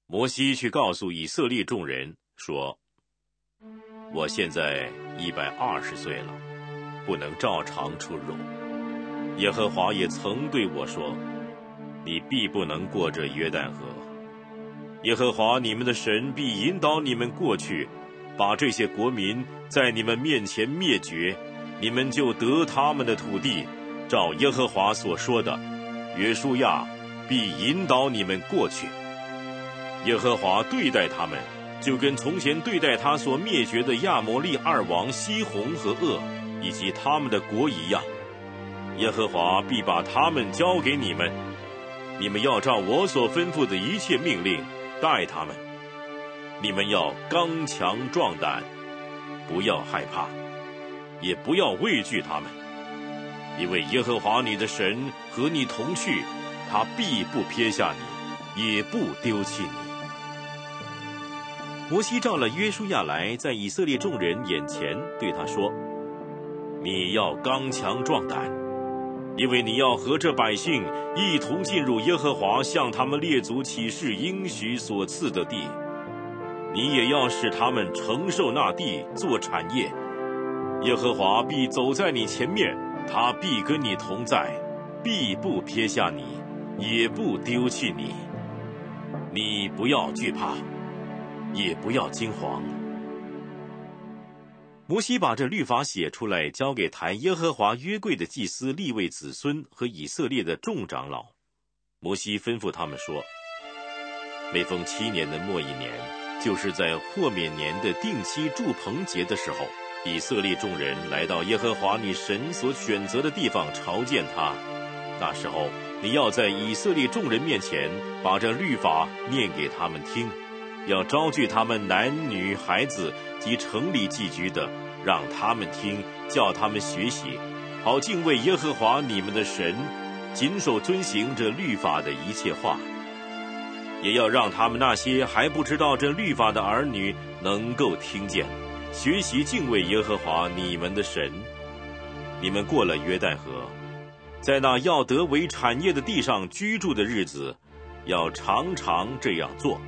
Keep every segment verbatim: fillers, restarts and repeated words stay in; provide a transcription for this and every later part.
摩西去告诉以色列众人说：我现在一百二十岁了，不能照常出入。耶和华也曾对我说：你必不能过这约旦河。耶和华你们的神必引导你们过去，把这些国民在你们面前灭绝，你们就得他们的土地。照耶和华所说的，约书亚必引导你们过去。耶和华对待他们，就跟从前对待他所灭绝的亚摩利二王西宏和噩，以及他们的国一样。耶和华必把他们交给你们，你们要照我所吩咐的一切命令待他们。你们要刚强壮胆，不要害怕，也不要畏惧他们，因为耶和华你的神和你同去，他必不撇下你，也不丢弃你。摩西召了约书亚来，在以色列众人眼前对他说：你要刚强壮胆，因为你要和这百姓一同进入耶和华向他们列祖起誓应许所赐的地，你也要使他们承受那地做产业。耶和华必走在你前面，他必跟你同在，必不撇下你，也不丢弃你。你不要惧怕，也不要惊惶。摩西把这律法写出来，交给抬耶和华约柜的祭司利未子孙和以色列的众长老。摩西吩咐他们说：每逢七年的末一年，就是在豁免年的定期住棚节的时候，以色列众人来到耶和华你神所选择的地方朝见他。那时候，你要在以色列众人面前把这律法念给他们听，要招聚他们男女孩子及城里寄居的，让他们听，叫他们学习，好敬畏耶和华你们的神，谨守遵行这律法的一切话。也要让他们那些还不知道这律法的儿女能够听见，学习敬畏耶和华你们的神。你们过了约旦河，在那要得为产业的地上居住的日子，要常常这样做。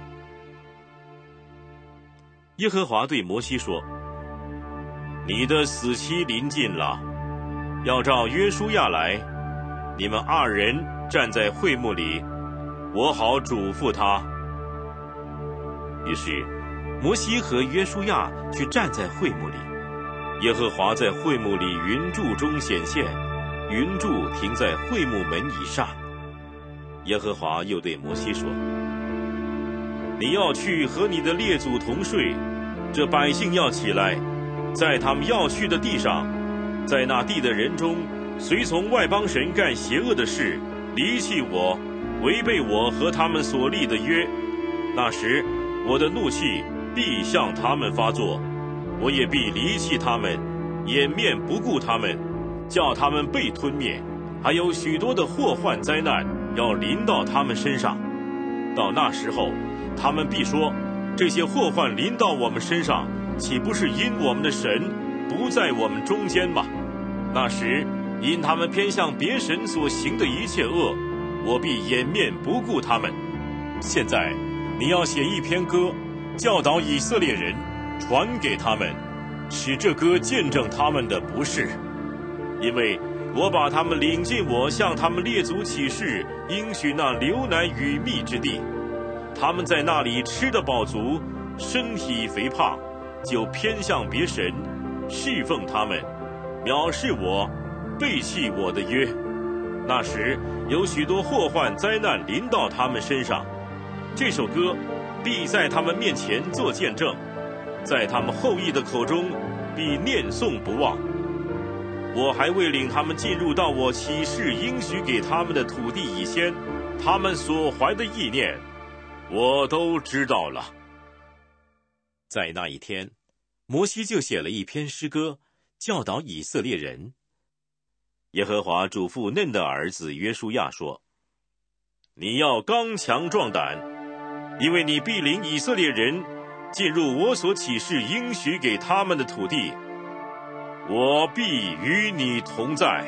耶和华对摩西说：你的死期临近了，要召约书亚来，你们二人站在会幕里，我好嘱咐他。于是摩西和约书亚去站在会幕里，耶和华在会幕里云柱中显现，云柱停在会幕门以上。耶和华又对摩西说：你要去和你的列祖同睡，这百姓要起来，在他们要去的地上，在那地的人中，随从外邦神干邪恶的事，离弃我，违背我和他们所立的约。那时我的怒气必向他们发作，我也必离弃他们，掩面不顾他们，叫他们被吞灭。还有许多的祸患灾难要临到他们身上。到那时候，他们必说：这些祸患临到我们身上，岂不是因我们的神不在我们中间吗？那时因他们偏向别神所行的一切恶，我必掩面不顾他们。现在你要写一篇歌，教导以色列人，传给他们，使这歌见证他们的不是。因为我把他们领进我向他们列祖起誓应许那流奶与蜜之地，他们在那里吃得饱足，身体肥胖，就偏向别神，侍奉他们，藐视我，背弃我的约。那时有许多祸患灾难临到他们身上，这首歌必在他们面前做见证，在他们后裔的口中必念诵不忘。我还未领他们进入到我起誓应许给他们的土地以先，他们所怀的意念我都知道了。在那一天，摩西就写了一篇诗歌，教导以色列人。耶和华嘱咐嫩的儿子约书亚说：你要刚强壮胆，因为你必领以色列人进入我所起誓应许给他们的土地，我必与你同在。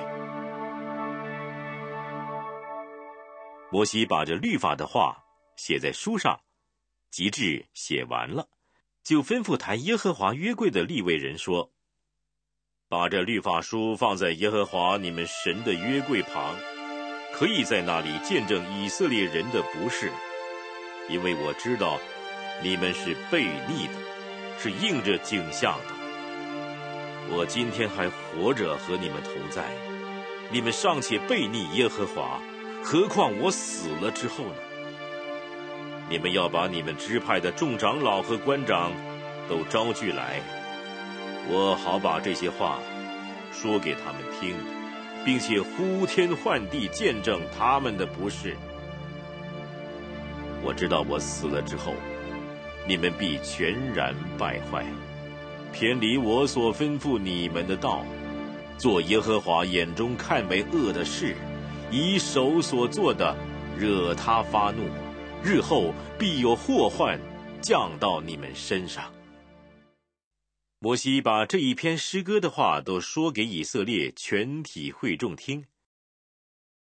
摩西把这律法的话写在书上， 及至写完了，就吩咐抬耶和华约柜的利未人说：把这律法书放在耶和华你们神的约柜旁，可以在那里见证以色列人的不是，因为我知道你们是悖逆的，是应着景象的。我今天还活着和你们同在，你们尚且悖逆耶和华，何况我死了之后呢？你们要把你们支派的众长老和官长都招聚来，我好把这些话说给他们听，并且呼天唤地见证他们的不是。我知道我死了之后，你们必全然败坏，偏离我所吩咐你们的道，做耶和华眼中看为恶的事，以手所做的惹他发怒，日后必有祸患降到你们身上。摩西把这一篇诗歌的话都说给以色列全体会众听，